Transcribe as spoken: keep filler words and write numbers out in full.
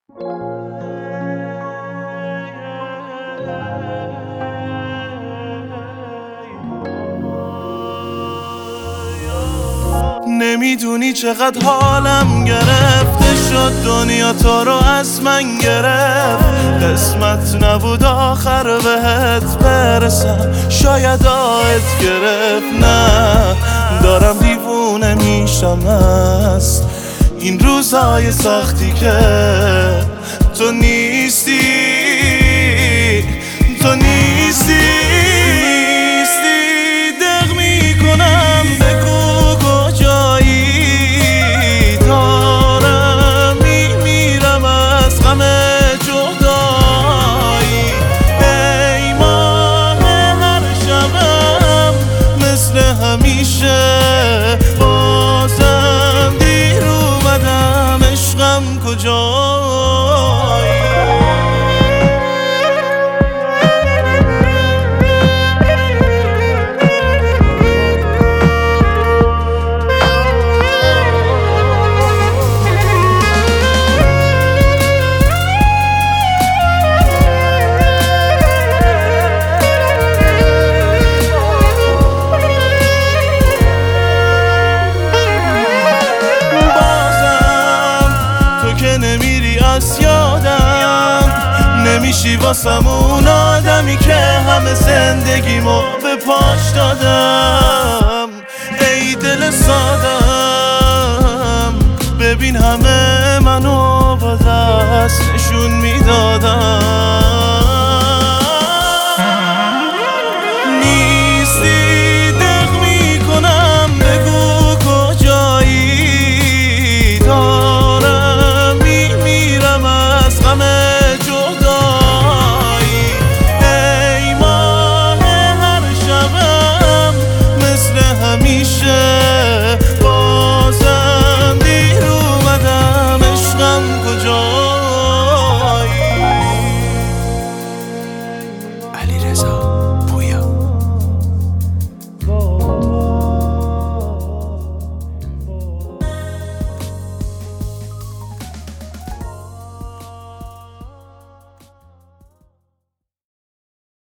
نمیدونی چقدر حالم گرفته شد، دنیا تو رو از من گرفت. قسمت نبود آخر بهت برسم، شاید آهت گرفت. نه دارم دیوونه میشم از این روزهای سختی که تو نیستی، تو نیستی. همیشه بازم دیر اومدم، عشقم کجایی؟ نمیری از یادم، نمیشی واسم اون آدمی که همه زندگیمو به پاش دادم. ای دل سادم ببین همه منو با دست نشون میدادم.